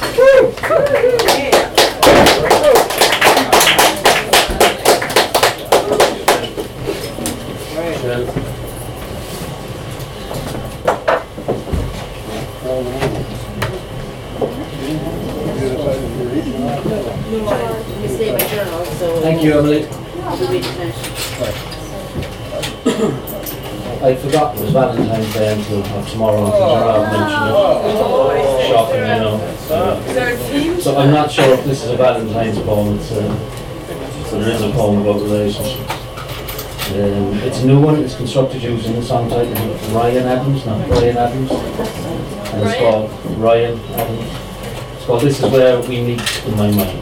Thank you, Emily. I forgot it was Valentine's Day until tomorrow, until Gerard mentioned it. Shocking, I know. So I'm not sure if this is a Valentine's poem. There is a poem about relationships. It's a new one. It's constructed using the song title of Ryan Adams, not Brian Adams. And it's called Ryan Adams. It's called This Is Where We Meet in My Mind.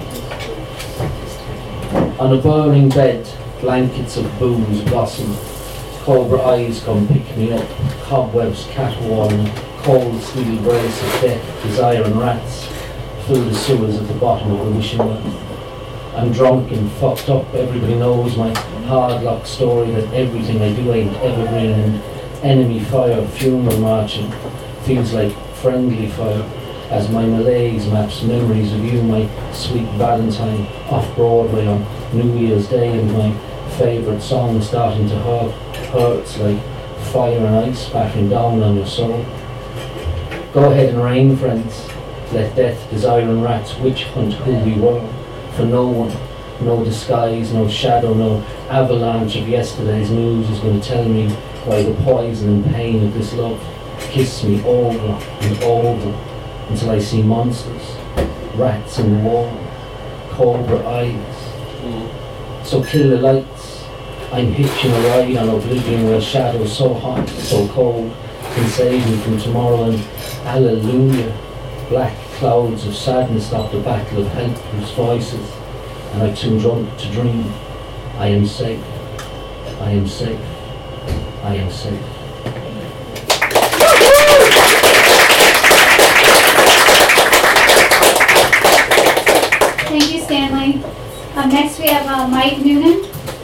On a burning bed, blankets of booze blossom. Cobra eyes come pick me up. Cobwebs caterwauling. Cold steel brace of death, desire and rats fill the sewers at the bottom of the wishing well. I'm drunk and fucked up. Everybody knows my hard luck story that everything I do ain't evergreen, and enemy fire, funeral marching feels like friendly fire. As my malaise maps memories of you, my sweet Valentine, off Broadway on New Year's Day, and my favourite song starting to hurts like fire and ice bashing down on your soul. Go ahead and reign, friends. Let death, desire and rats witch hunt who we were. For no one, no disguise, no shadow, no avalanche of yesterday's news is going to tell me why the poison and pain of this love kiss me over and over until I see monsters, rats in the wall, cobra eyes. So kill the lights. I'm hitching a ride on oblivion where shadows so hot, so cold can save me from tomorrow, and hallelujah, black clouds of sadness stop the battle of helpless voices, and I'm too drunk to dream. I am safe. I am safe. I am safe. Thank you, Stanley. Next we have Mike Noonan.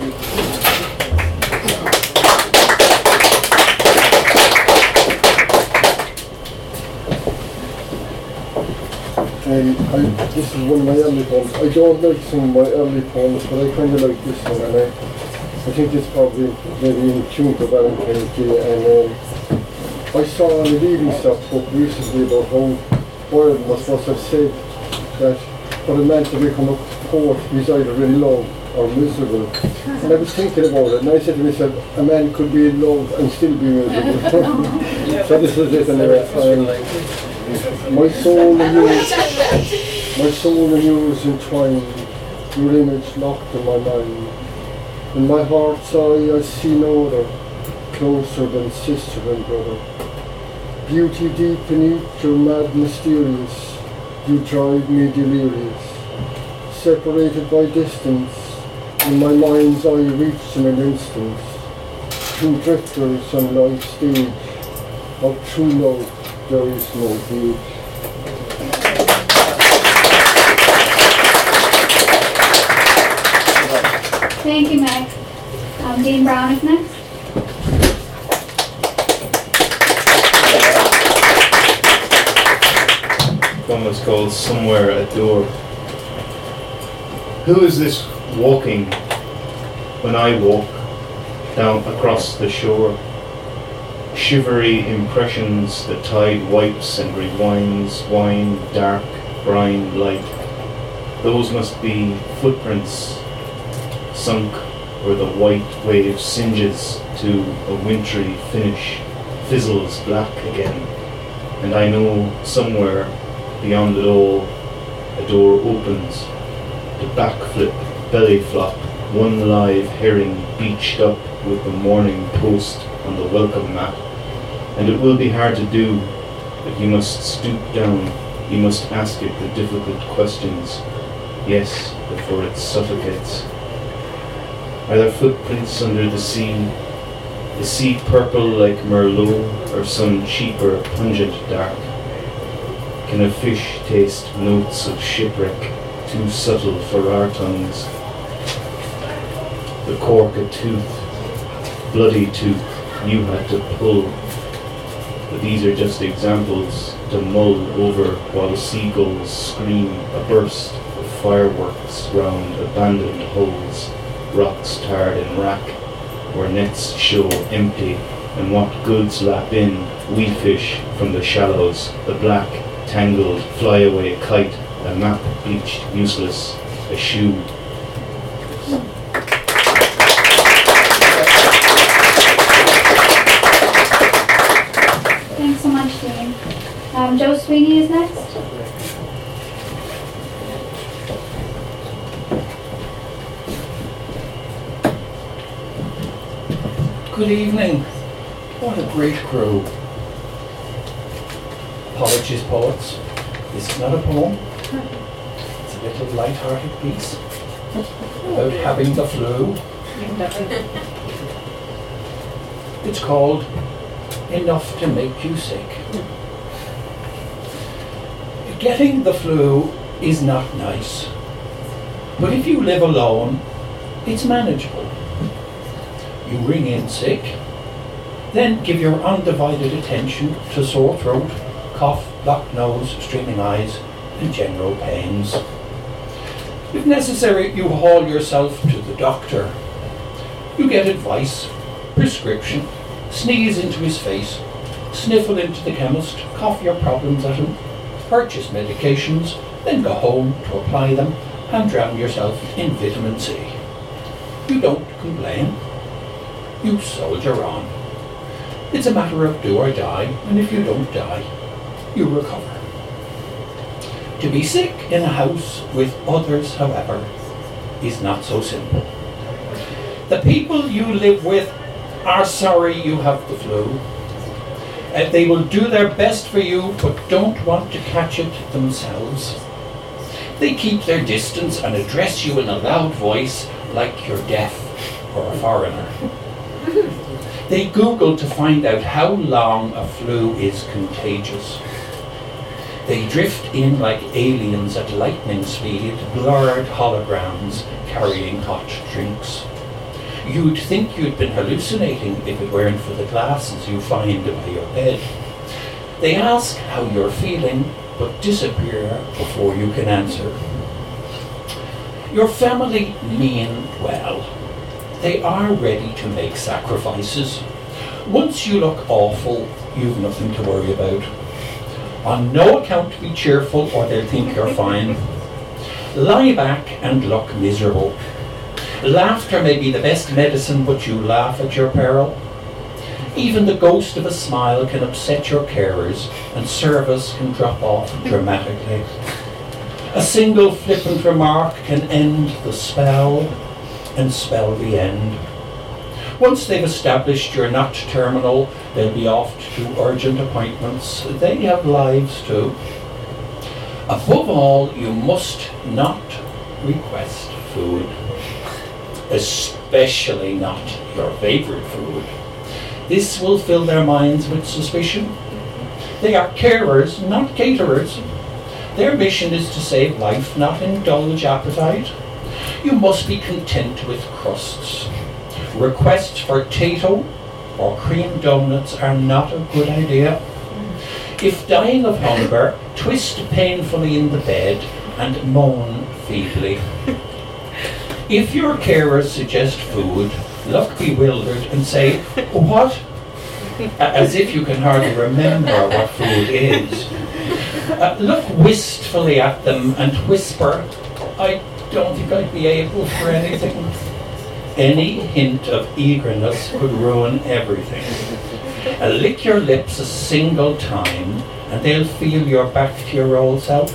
This is one of my early poems. I don't like some of my early poems, but I kind of like this one, and I think it's probably maybe in tune to Valentine's Day. And I saw on a reading stock book recently about how Byron was supposed to have said that for a man to become a poet, he's either in love or miserable. And I was thinking about it, and I said to myself, a man could be in love and still be miserable. So this is it anyway. My soul and yours entwined, your image locked in my mind. In my heart's eye I see no other, closer than sister and brother. Beauty deep beneath your mad mysterious, you drive me delirious. Separated by distance, in my mind's eye reached in an instant. Two drifters on life's stage, of true love there is no gauge. Thank you, Meg. Dean Brown is next. One was called Somewhere a Door. Who is this walking when I walk down across the shore? Shivery impressions the tide wipes and rewinds, wine, dark, brine, light. Those must be footprints sunk where the white wave singes to a wintry finish, fizzles black again. And I know somewhere beyond it all a door opens, to backflip, belly flop, one live herring beached up with the Morning Post on the welcome mat. And it will be hard to do, but you must stoop down, you must ask it the difficult questions, yes, before it suffocates. Are there footprints under the sea purple like Merlot, or some cheaper, pungent dark? Can a fish taste notes of shipwreck, too subtle for our tongues? The cork a tooth, bloody tooth, you had to pull. But these are just examples, to mull over while the seagulls scream a burst of fireworks round abandoned hulls, rocks tarred in wrack, where nets show empty, and what goods lap in, we fish from the shallows, the black, tangled, flyaway kite, a map bleached useless, a shoe. Thanks so much, Dean. Joe Sweeney is next. Good evening. What a great crew. Apologies, poets. This is not a poem. It's a little light-hearted piece about having the flu. It's called Enough to Make You Sick. Getting the flu is not nice, but if you live alone, it's manageable. You ring in sick, then give your undivided attention to sore throat, cough, blocked nose, streaming eyes, and general pains. If necessary, you haul yourself to the doctor. You get advice, prescription, sneeze into his face, sniffle into the chemist, cough your problems at him, purchase medications, then go home to apply them and drown yourself in vitamin C. You don't complain. You soldier on. It's a matter of do or die, and if you don't die, you recover. To be sick in a house with others, however, is not so simple. The people you live with are sorry you have the flu. They will do their best for you, but don't want to catch it themselves. They keep their distance and address you in a loud voice like you're deaf or a foreigner. They Google to find out how long a flu is contagious. They drift in like aliens at lightning speed, blurred holograms carrying hot drinks. You'd think you'd been hallucinating if it weren't for the glasses you find by your bed. They ask how you're feeling, but disappear before you can answer. Your family mean well. They are ready to make sacrifices. Once you look awful, you've nothing to worry about. On no account be cheerful or they'll think you're fine. Lie back and look miserable. Laughter may be the best medicine, but you laugh at your peril. Even the ghost of a smile can upset your carers, and service can drop off dramatically. A single flippant remark can end the spell, and spell the end. Once they've established you're not terminal, they'll be off to urgent appointments. They have lives too. Above all, you must not request food, especially not your favorite food. This will fill their minds with suspicion. They are carers, not caterers. Their mission is to save life, not indulge appetite. You must be content with crusts. Requests for tato or cream donuts are not a good idea. If dying of hunger, twist painfully in the bed and moan feebly. If your carers suggest food, look bewildered and say, "What?" As if you can hardly remember what food is. Look wistfully at them and whisper, "I don't think I'd be able for anything." Any hint of eagerness could ruin everything. Lick your lips a single time and they'll feel you're back to your old self.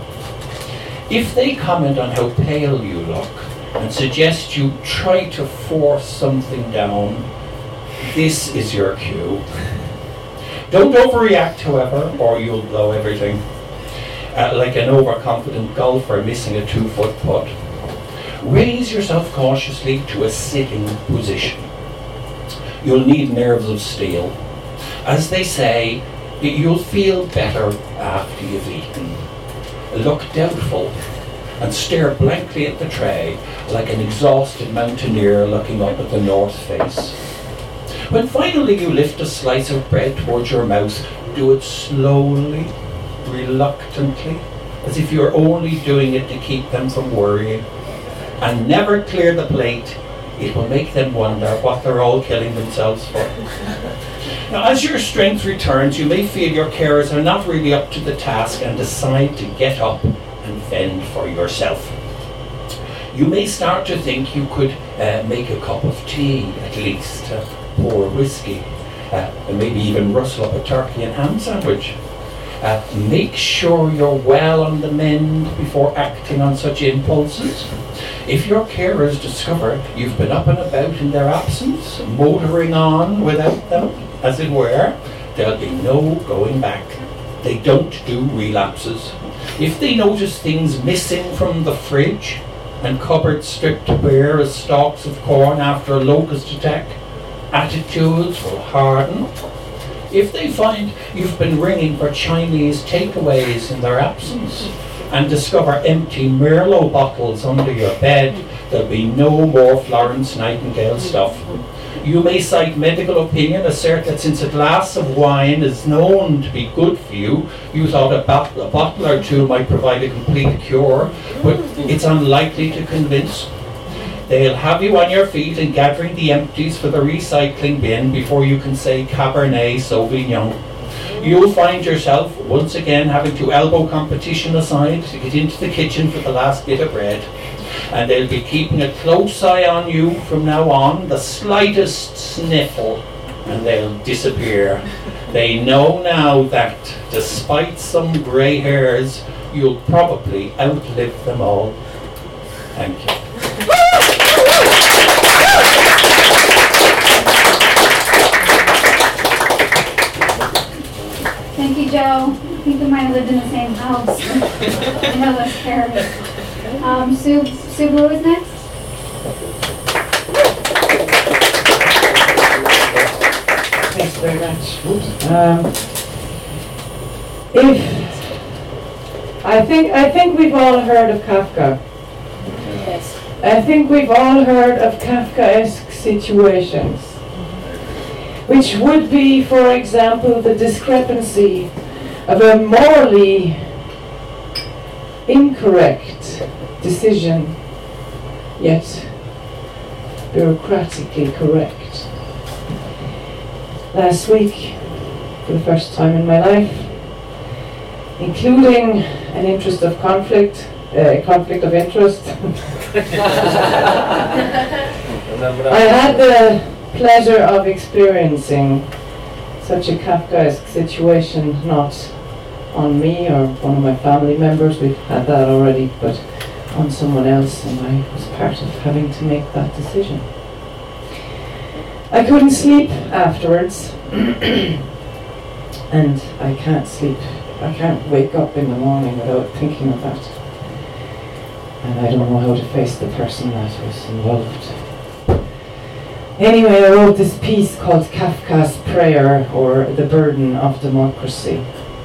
If they comment on how pale you look and suggest you try to force something down, this is your cue. Don't overreact, however, or you'll blow everything. Like an overconfident golfer missing a 2-foot putt. Raise yourself cautiously to a sitting position. You'll need nerves of steel. As they say, you'll feel better after you've eaten. Look doubtful and stare blankly at the tray like an exhausted mountaineer looking up at the north face. When finally you lift a slice of bread towards your mouth, do it slowly, reluctantly, as if you're only doing it to keep them from worrying. And never clear the plate. It will make them wonder what they're all killing themselves for. Now, as your strength returns, you may feel your carers are not really up to the task and decide to get up and fend for yourself. You may start to think you could make a cup of tea, at least, pour whiskey, and maybe even rustle up a turkey and ham sandwich. Make sure you're well on the mend before acting on such impulses. If your carers discover you've been up and about in their absence, motoring on without them, as it were, there'll be no going back. They don't do relapses. If they notice things missing from the fridge and cupboards stripped bare as stalks of corn after a locust attack, attitudes will harden. If they find you've been ringing for Chinese takeaways in their absence and discover empty Merlot bottles under your bed, there'll be no more Florence Nightingale stuff. You may cite medical opinion, assert that since a glass of wine is known to be good for you, you thought a bottle or two might provide a complete cure, but it's unlikely to convince. They'll have you on your feet and gathering the empties for the recycling bin before you can say Cabernet Sauvignon. You'll find yourself once again having to elbow competition aside to get into the kitchen for the last bit of bread. And they'll be keeping a close eye on you from now on. The slightest sniffle and they'll disappear. They know now that despite some grey hairs, you'll probably outlive them all. Thank you. Thank you, Joe. I think we might have lived in the same house. I know those carers. Sue Blue is next. Thanks very much. I think we've all heard of Kafka. Yes. I think we've all heard of Kafkaesque situations, which would be, for example, the discrepancy of a morally incorrect decision, yet bureaucratically correct. Last week, for the first time in my life, including an interest of conflict of interest, I had the pleasure of experiencing such a Kafkaesque situation, not on me or one of my family members, we've had that already, but on someone else, and I was part of having to make that decision. I couldn't sleep afterwards, and I can't wake up in the morning without thinking of that. And I don't know how to face the person that was involved. Anyway, I wrote this piece called Kafka's Prayer, or The Burden of Democracy.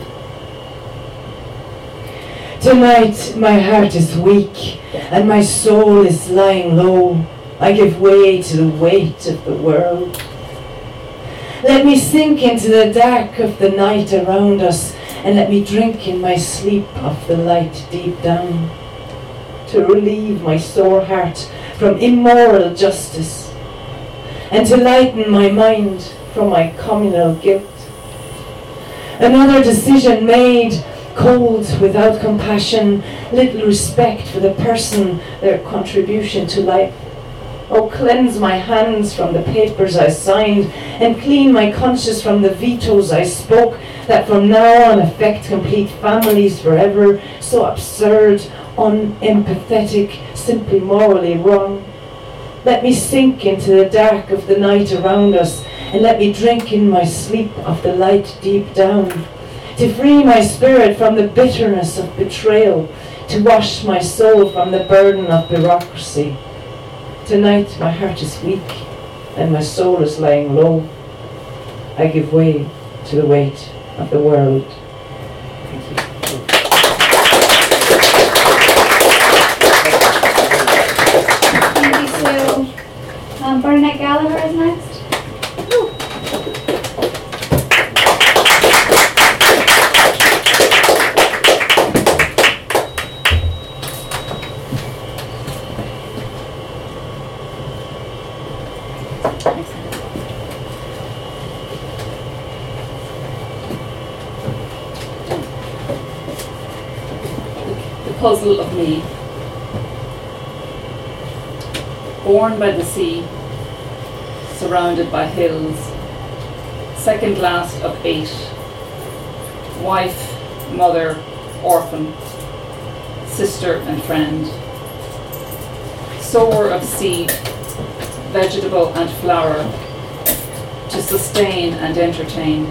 Tonight my heart is weak and my soul is lying low. I give way to the weight of the world. Let me sink into the dark of the night around us, and let me drink in my sleep of the light deep down, to relieve my sore heart from immoral justice, and to lighten my mind from my communal guilt. Another decision made, cold, without compassion, little respect for the person, their contribution to life. Oh, cleanse my hands from the papers I signed, and clean my conscience from the vetoes I spoke, that from now on affect complete families forever, so absurd, unempathetic, simply morally wrong. Let me sink into the dark of the night around us, and let me drink in my sleep of the light deep down, to free my spirit from the bitterness of betrayal, to wash my soul from the burden of bureaucracy. Tonight my heart is weak and my soul is lying low. I give way to the weight of the world. Thank you. Thank you, Sue. Bernadette Gallagher is next. puzzle of me. Born by the sea, surrounded by hills, second last of 8, wife, mother, orphan, sister and friend, sower of seed, vegetable and flower, to sustain and entertain.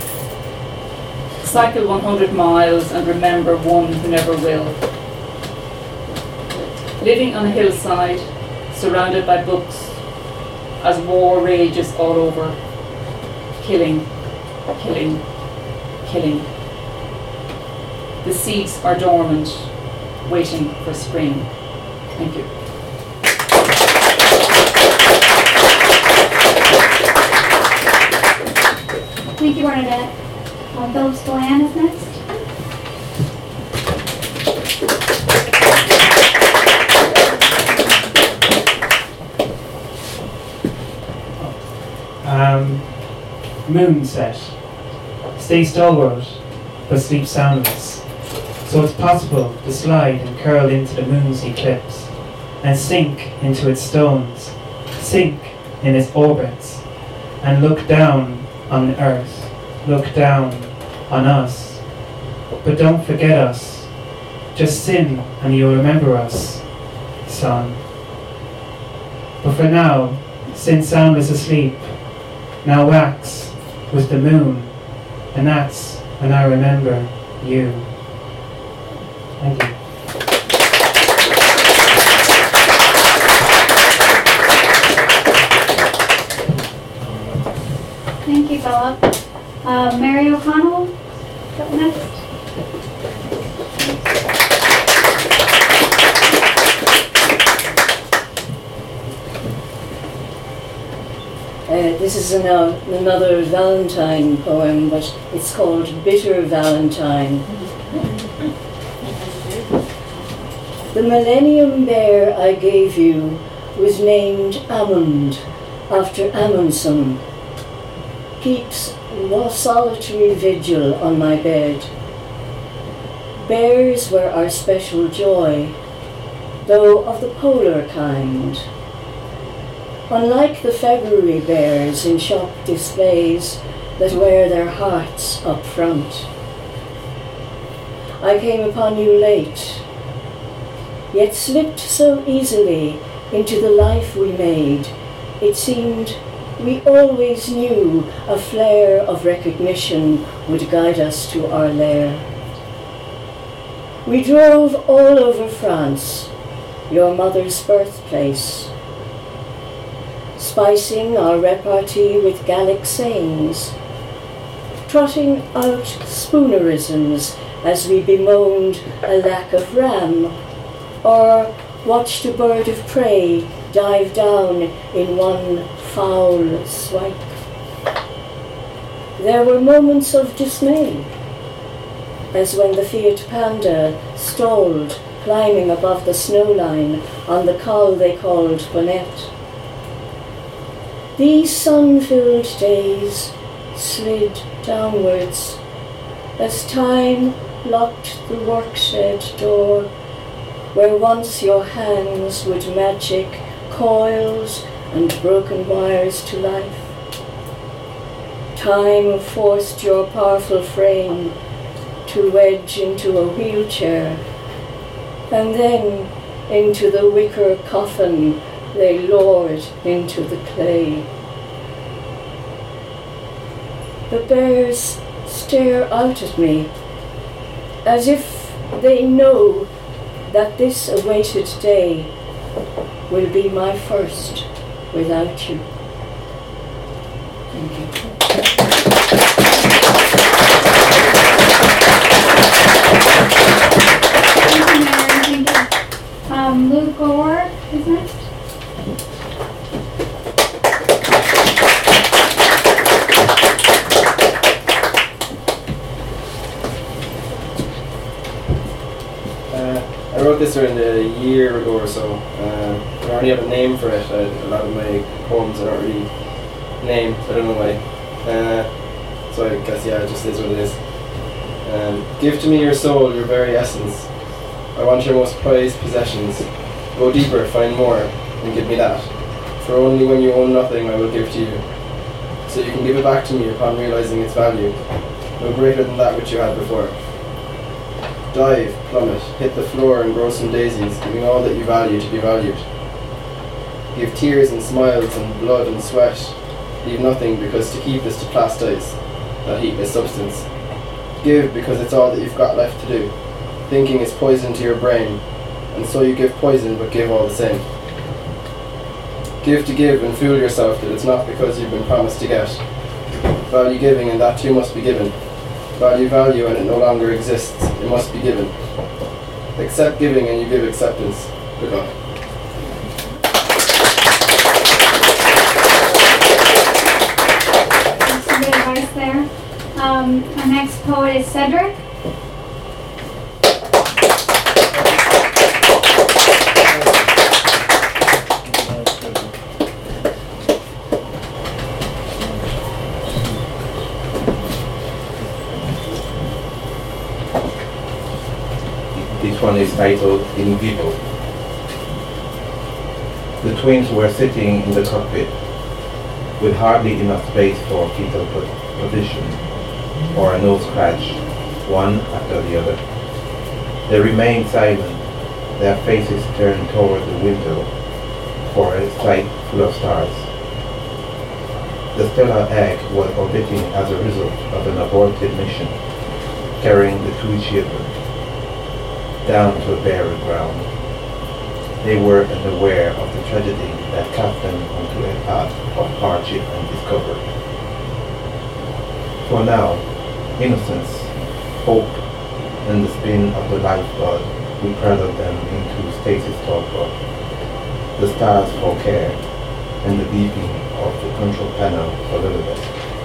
Cycle 100 miles and remember one who never will. Living on a hillside, surrounded by books, as war rages all over. Killing, killing, killing. The seeds are dormant, waiting for spring. Thank you. Thank you, Bernadette. Philip Spillane is next. Moonset. Stay stalwart, but sleep soundless. So it's possible to slide and curl into the moon's eclipse, and sink into its stones, sink in its orbits, and look down on the earth, look down on us. But don't forget us. Just sin and you'll remember us, son. But for now, sin soundless asleep, now wax with the moon, and that's when I remember you. Thank you. Thank you, Philip. Mary O'Connell, up next. This is another Valentine poem, but it's called Bitter Valentine. The millennium bear I gave you was named Ammond, after Amundsen. Keeps solitary vigil on my bed. Bears were our special joy, though of the polar kind. Unlike the February bears in shop displays that wear their hearts up front. I came upon you late, yet slipped so easily into the life we made, it seemed we always knew a flare of recognition would guide us to our lair. We drove all over France, your mother's birthplace, spicing our repartee with Gallic sayings, trotting out spoonerisms as we bemoaned a lack of ram, or watched a bird of prey dive down in one foul swipe. There were moments of dismay, as when the Fiat Panda stalled, climbing above the snowline on the col they called Bonnet. These sun-filled days slid downwards as time locked the workshed door where once your hands would magic coils and broken wires to life. Time forced your powerful frame to wedge into a wheelchair, and then into the wicker coffin they lowered into the clay. The bears stare out at me as if they know that this awaited day will be my first without you. Thank you. Thank you, Mary. Thank you. Luke Gore is next. I wrote this around a year ago or so. I already have a name for it. A lot of my poems I don't really name. I don't know why. So I guess, yeah, it just is what it is. Give to me your soul, your very essence. I want your most prized possessions. Go deeper, find more, and give me that. For only when you own nothing I will give to you, so you can give it back to me upon realizing its value, no greater than that which you had before. Dive, plummet, hit the floor and grow some daisies, giving all that you value to be valued. Give tears and smiles and blood and sweat. Leave nothing, because to keep is to plastise, that heatless substance. Give because it's all that you've got left to do. Thinking is poison to your brain, and so you give poison but give all the same. Give to give and fool yourself that it's not because you've been promised to get. Value giving and that too must be given. Value value and it no longer exists, it must be given. Accept giving and you give acceptance. Good luck. Some good advice there. Our next poet is Cedric. This one is titled In Vivo. The twins were sitting in the cockpit with hardly enough space for fetal position or a nose scratch, one after the other. They remained silent, their faces turned toward the window for a sight full of stars. The stellar egg was orbiting as a result of an aborted mission, carrying the two children down to a barren ground. They were unaware of the tragedy that cast them onto a path of hardship and discovery. For now, innocence, hope, and the spin of the lifeblood we cradled them into stasis torpor, the stars for care, and the beeping of the control panel for lullaby.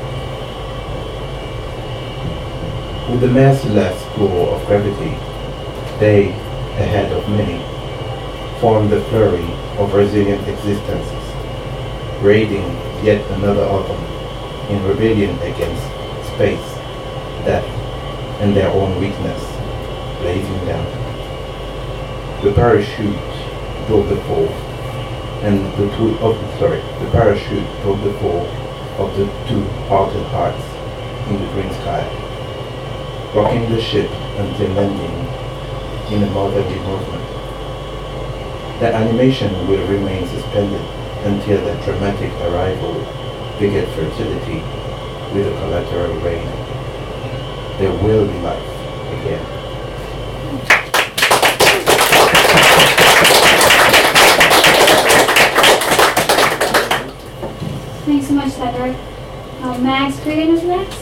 With the merciless pull of gravity, they, ahead of many, formed the flurry of resilient existences, raiding yet another autumn in rebellion against space, death, and their own weakness, blazing down. The parachute drove the fall, and the parachute drove the fall of the two parted hearts in the green sky, rocking the ship until landing in a motherly movement. The animation will remain suspended until the dramatic arrival beget fertility with a collateral rain. There will be life again. Thanks so much, Cedric. Max Cregan is next.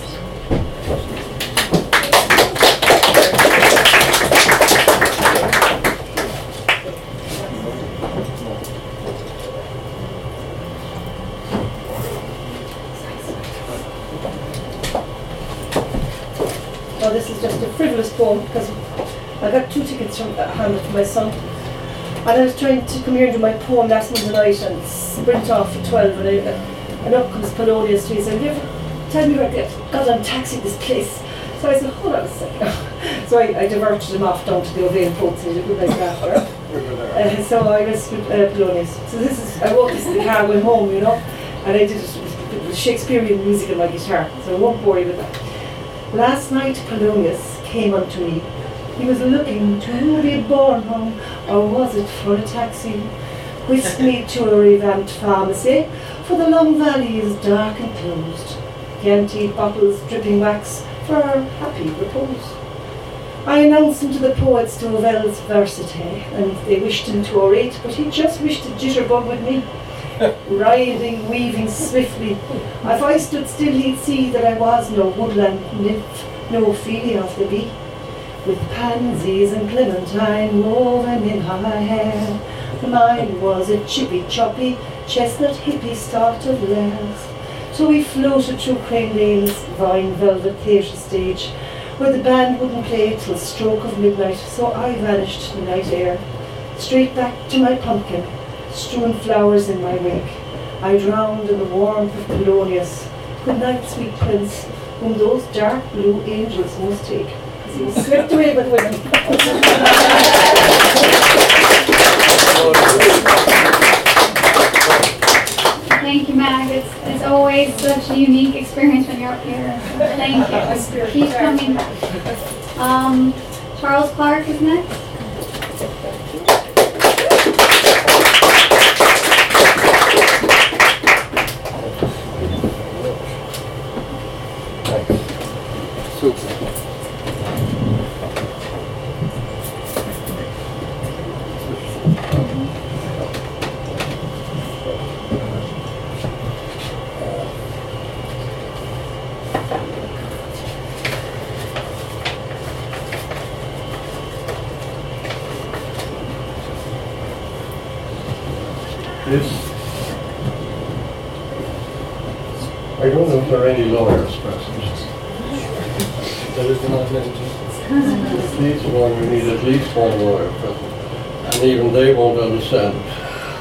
Well, this is just a frivolous poem because I got 2 tickets from handed to my son, and I was trying to come here and do my poem last Monday night and sprint off at 12, and up comes Polonius to me and said, "Will you ever tell me where I got on taxi this place?" So I said, "Hold on a second." So I diverted him off down to the O'Vale Poets and he did a good night after. So I was with Polonius. So I wrote this in the car going home, and I did it with Shakespearean music on my guitar, so I won't bore you with that. Last night Polonius came unto me. He was looking to be borne home, or was it for a taxi? Whisked me to a revamped pharmacy, for the long valley is dark and closed. The antique bottles dripping wax for our happy repose. I announced him to the poets to O'Vale's Varsity, and they wished him to orate, but he just wished to jitterbug with me. Writhing, weaving swiftly, if I stood still he'd see that I was no woodland nymph, no Ophelia of the bee, with pansies and clementine woven in her hair. Mine was a chippy-choppy, chestnut hippie start of layers. So we floated through Crane Lane's vine velvet theatre stage, where the band wouldn't play till stroke of midnight, so I vanished in night air, straight back to my pumpkin, strewn flowers in my wake. I drowned in the warmth of Polonius. Good night, sweet prince, whom those dark blue angels must take, because he was swept away by the women. unique experience when you're up here. Thank you. Keep coming back. Charles Clark is next. I don't know if there are any lawyers present. There is not many. At least one, we need at least one lawyer present. And even they won't understand it.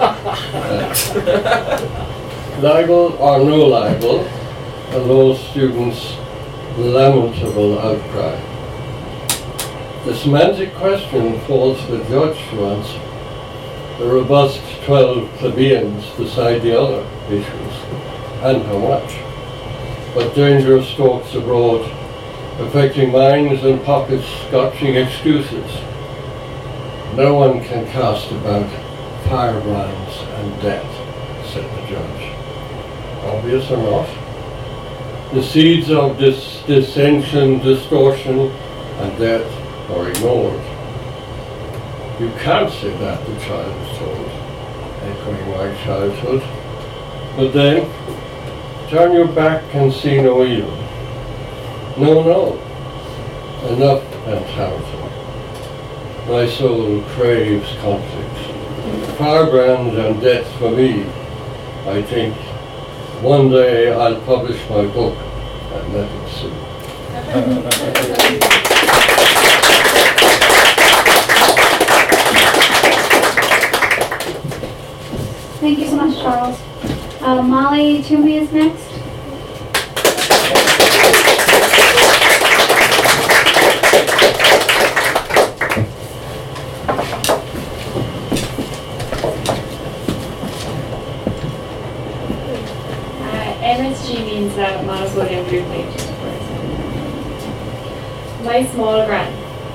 Libel or no libel, a law student's lamentable outcry. The semantic question falls to the judge to answer. The robust 12 plebeians decide the other issues, and how much. But dangerous stalks abroad, affecting minds and pockets, scotching excuses. No one can cast about firebrands and death, said the judge. Obvious or not? The seeds of this dissension, distortion, and death are ignored. You can't say that, the child is told, echoing my childhood. But then, turn your back and see no evil. No, enough mentality. My soul craves conflict. Firebrand and death for me. I think one day I'll publish my book and let it see. Thank you so much, Charles. Molly Toomey is next. MSG means monosodium glutamate. My small gran.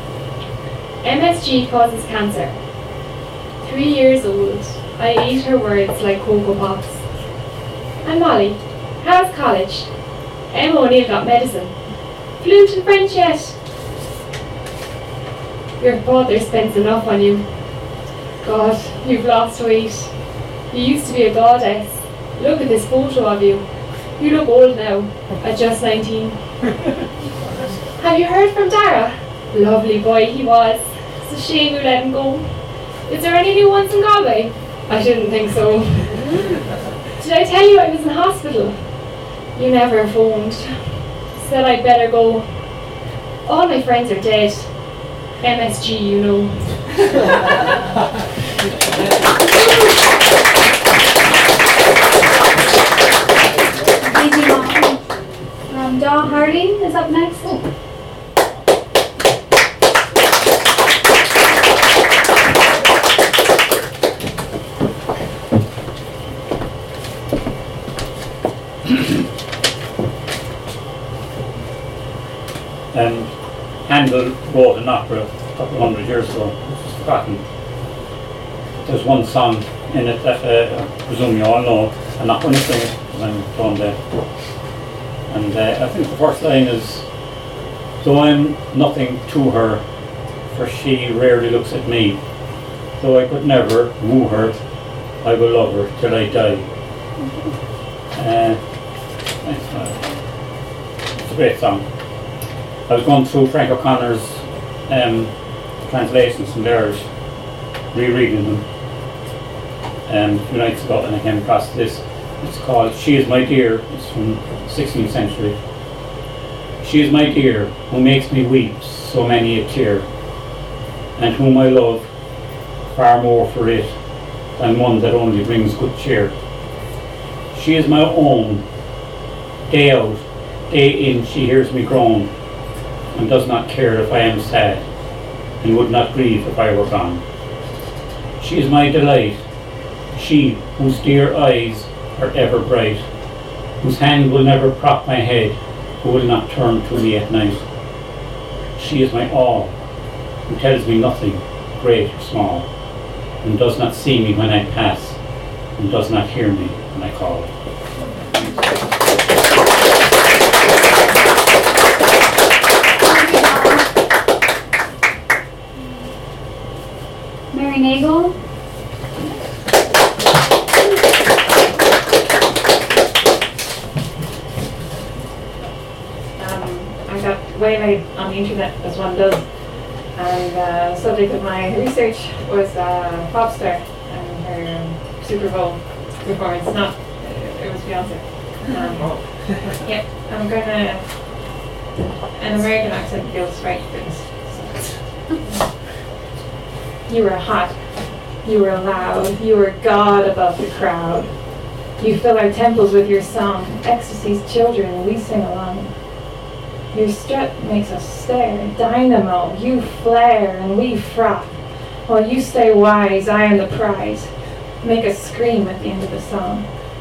MSG causes cancer. 3 years old. I ate her words like Cocoa Pops. And Molly, how's college? Emma O'Neill got medicine. Fluent in French yet? Your father spends enough on you. God, you've lost weight. You used to be a goddess. Look at this photo of you. You look old now, at just 19. Have you heard from Dara? Lovely boy he was. It's a shame you let him go. Is there any new ones in Galway? I didn't think so. Did I tell you I was in hospital? You never phoned. Said I'd better go. All my friends are dead. MSG, you know. Thank you, Mom. Dawn Harding is up next. Handel wrote an opera a couple of 100 years ago, which is forgotten. There's one song in it that I presume you all know. I'm not going to sing it because I'm tone deaf. And I think the first line is, though I'm nothing to her, for she rarely looks at me. Though I could never woo her, I will love her till I die. It's a great song. I was going through Frank O'Connor's translations from the Irish, rereading them a few nights ago, and I came across this. It's called She Is My Dear. It's from the 16th century. She is my dear, who makes me weep so many a tear, and whom I love far more for it than one that only brings good cheer. She is my own. Day out, day in, she hears me groan, and does not care if I am sad, and would not grieve if I were gone. She is my delight, she whose dear eyes are ever bright, whose hand will never prop my head, who will not turn to me at night. She is my all, who tells me nothing, great or small, and does not see me when I pass, and does not hear me when I call. Mary Nagel. I got way late on the internet, as one does, and the subject of my research was Popstar and her Super Bowl performance. Not, it was Beyonce. Yeah, I'm gonna. An American accent feels right for this. You were hot, you were loud, you were God above the crowd. You fill our temples with your song, ecstasy's children, and we sing along. Your strut makes us stare, dynamo, you flare and we froth. While you stay wise, I am the prize. Make us scream at the end of the song.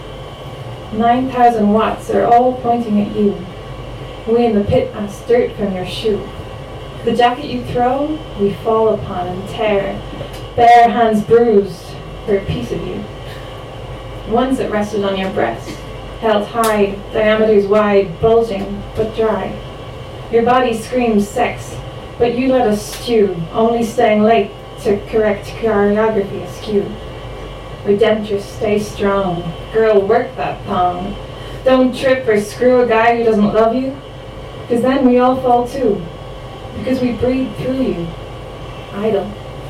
9,000 watts are all pointing at you. We in the pit ask dirt from your shoe. The jacket you throw, we fall upon and tear, bare hands bruised for a piece of you. Ones that rested on your breast, held high, diameters wide, bulging but dry. Your body screams sex, but you let us stew, only staying late to correct choreography askew. Redemptress, stay strong. Girl, work that thong. Don't trip or screw a guy who doesn't love you, 'cause then we all fall too. Because we breathe through you. Idle.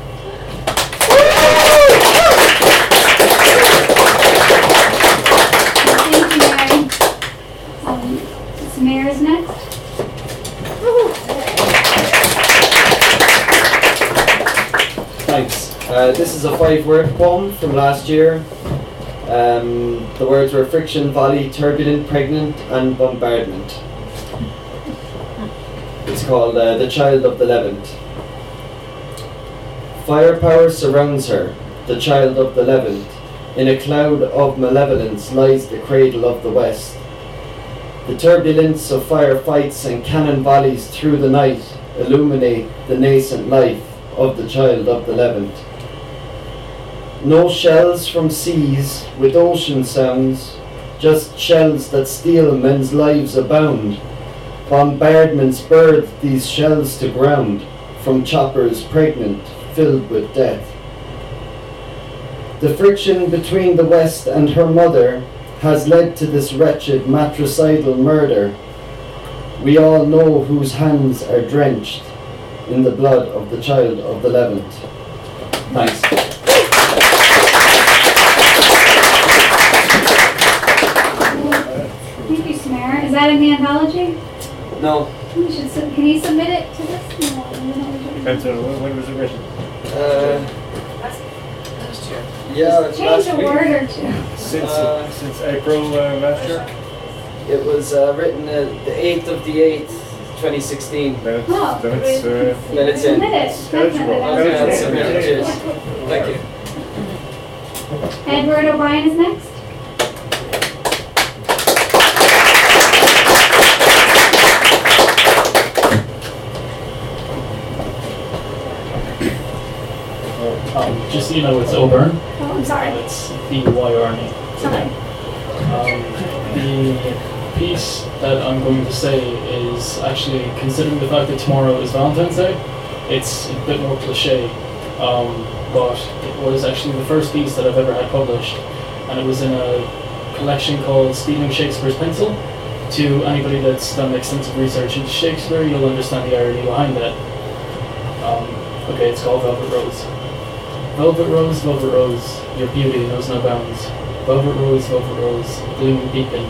Thank you, Mary. Samira's next. Thanks. This is a 5-word poem from last year. The words were friction, volley, turbulent, pregnant, and bombardment. It's called The Child of the Levant. Firepower surrounds her, the child of the Levant. In a cloud of malevolence lies the cradle of the West. The turbulence of firefights and cannon volleys through the night illuminate the nascent life of the child of the Levant. No shells from seas with ocean sounds, just shells that steal men's lives abound. Bombardments birth these shells to ground, from choppers pregnant, filled with death. The friction between the West and her mother has led to this wretched matricidal murder. We all know whose hands are drenched in the blood of the child of the Levant. Thanks. Thank you, Samira. Is that in the anthology? No. You should can you submit it to this? No, Depends on when was it written? Last year. Yeah, Just change a word or two. Since April last year? It was written the 8th of the 8th, 2016. Then it's Then it's in. Submit it. Okay, submit it. Cheers. Thank you. Edward O'Brien is next. Just so you know, it's O'Byrne. Oh, I'm sorry. It's B-Y-R-N-E. Sorry. The piece that I'm going to say is actually, considering the fact that tomorrow is Valentine's Day, it's a bit more cliche, but it was actually the first piece that I've ever had published, and it was in a collection called Stealing Shakespeare's Pencil. To anybody that's done extensive research into Shakespeare, you'll understand the irony behind that. Okay, it's called Velvet Rose. Velvet rose, your beauty knows no bounds. Velvet rose, gleaming beacon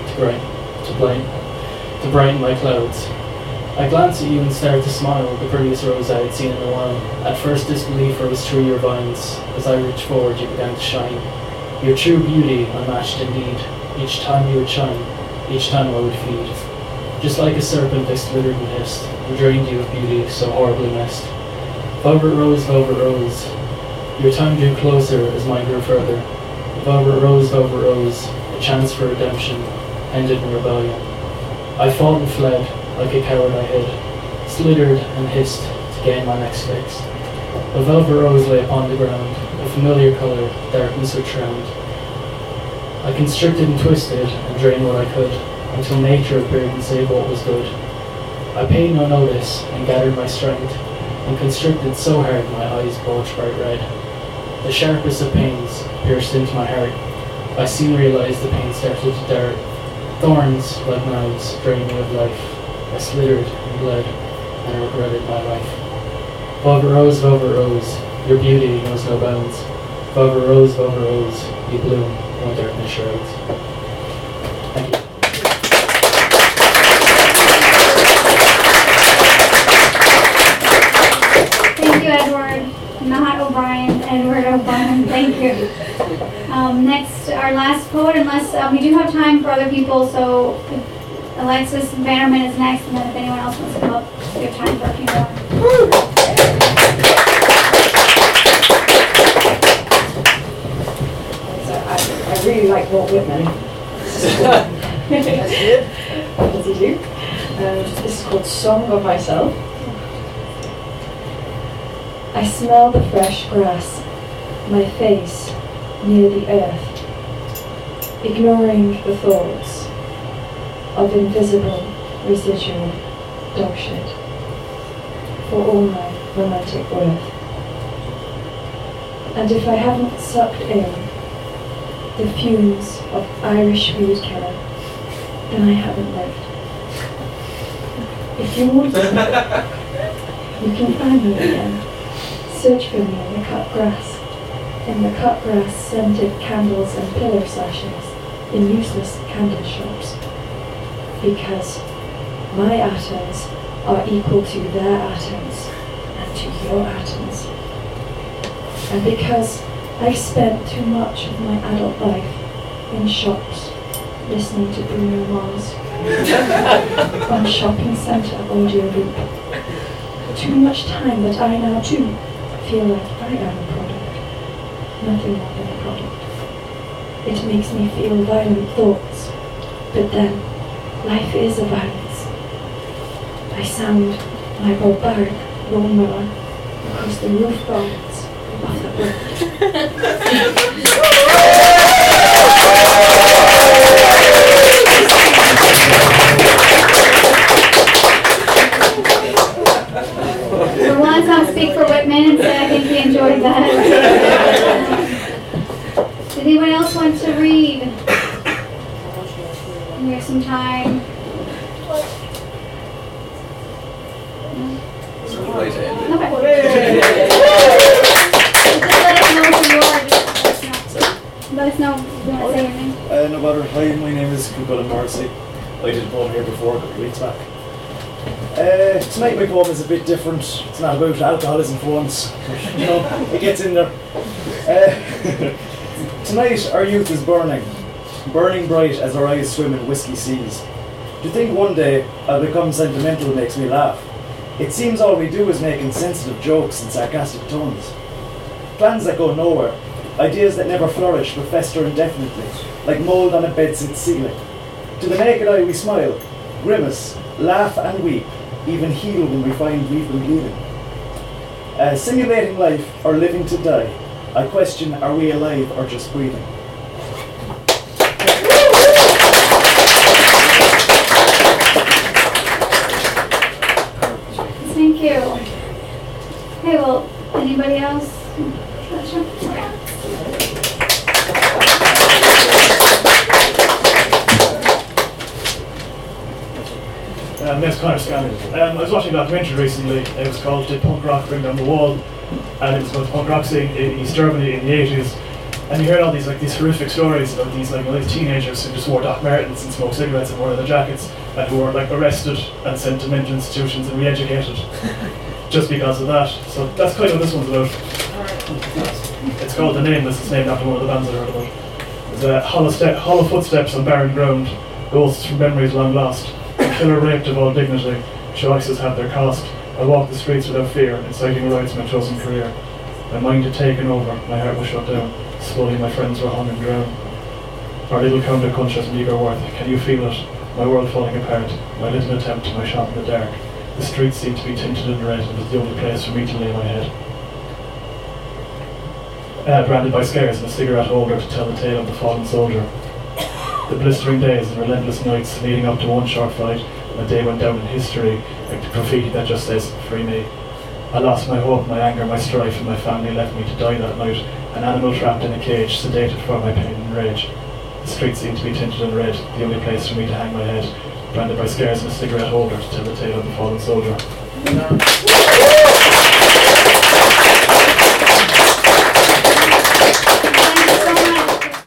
to brighten my clouds. I glance at you and start to smile, the prettiest rose I had seen in a while. At first disbelief rose through your vines. As I reached forward, you began to shine. Your true beauty, unmatched indeed. Each time you would shine, each time I would feed. Just like a serpent I slithered and hissed, and drained you of beauty so horribly missed. Velvet rose, your time drew closer as mine grew further. Velvet rose, a chance for redemption, ended in rebellion. I fought and fled, like a coward I hid, slithered and hissed to gain my next fix. A velvet rose lay upon the ground, a familiar colour, darkness surround. I constricted and twisted and drained what I could, until nature appeared and saved what was good. I paid no notice and gathered my strength, and constricted so hard my eyes bulged bright red. The sharpest of pains pierced into my heart. I soon realised the pain started to dart. Thorns, like knives, drained me of life. I slithered and bled, and I regretted my life. Velvet rose, your beauty knows no bounds. Velvet rose, you bloom when darkness shrouds. Thank you. Thank you, Edward. Not O'Brien, Edward O'Brien. Thank you. Next, our last poet, unless we do have time for other people, so Alexis Bannerman is next, and then if anyone else wants to come up, we have time for a few more. I really like Walt Whitman. That's good. What does he do? This is called Song of Myself. I smell the fresh grass, my face near the earth, ignoring the thoughts of invisible residual dog shit for all my romantic worth. And if I haven't sucked in the fumes of Irish weed killer, then I haven't lived. If you want to, you can find me again. Search for me in the cut grass, scented candles and pillar sashes in useless candle shops. Because my atoms are equal to their atoms and to your atoms. And because I spent too much of my adult life in shops listening to Bruno Mars on shopping centre audio loop. Too much time that I now too feel like I am a product, nothing more than a product. It makes me feel violent thoughts, but then life is a violence. I sound like a barbaric lawnmower across the roof boards of the world. For once, I'll speak for Whitman and say I think he enjoyed that. Did anyone else want to read? We have some time. Let us know if you want to say your name. No matter. Hi, my name is Cullen Morrissey. I did a poem here before a couple of weeks back. Tonight my poem is a bit different. It's not about alcoholism for once. You know, it gets in there. Tonight our youth is burning bright as our eyes swim in whiskey seas. To think one day I'll become sentimental makes me laugh. It seems all we do is make insensitive jokes and sarcastic tones. Plans that go nowhere, ideas that never flourish but fester indefinitely, like mould on a bedsit ceiling. To the naked eye we smile, grimace, laugh and weep, even heal when we find we've been bleeding. Simulating life or living to die, I question, are we alive or just breathing? Thank you. Okay, well, anybody else? That's kind of scandalous. I was watching a documentary recently. It was called Did Punk Rock Bring Down the Wall? And it was about the punk rock scene in East Germany in the 80s. And you heard all these horrific stories of these these teenagers who just wore Doc Martens and smoked cigarettes and wore their jackets, and who were arrested and sent to mental institutions and re-educated just because of that. So that's kind of what this one's about. It's called The Nameless. It's named after one of the bands I heard about. There's hollow footsteps on barren ground, ghosts from memories long lost. The killer raped of all dignity. Choices have their cost. I walked the streets without fear, inciting riots in my chosen career. My mind had taken over, my heart was shut down. Slowly my friends were hung and drowned. Our little counter punches meagre worth. Can you feel it? My world falling apart. My little attempt, my shot in the dark. The streets seem to be tinted in red. It was the only place for me to lay my head. Branded by scares and a cigarette holder to tell the tale of the fallen soldier. The blistering days and relentless nights leading up to one short fight, and a day went down in history like the graffiti that just says, "Free me." I lost my hope, my anger, my strife, and my family left me to die that night, an animal trapped in a cage, sedated for my pain and rage. The streets seemed to be tinted in red, the only place for me to hang my head, branded by scares and a cigarette holder to tell the tale of the fallen soldier.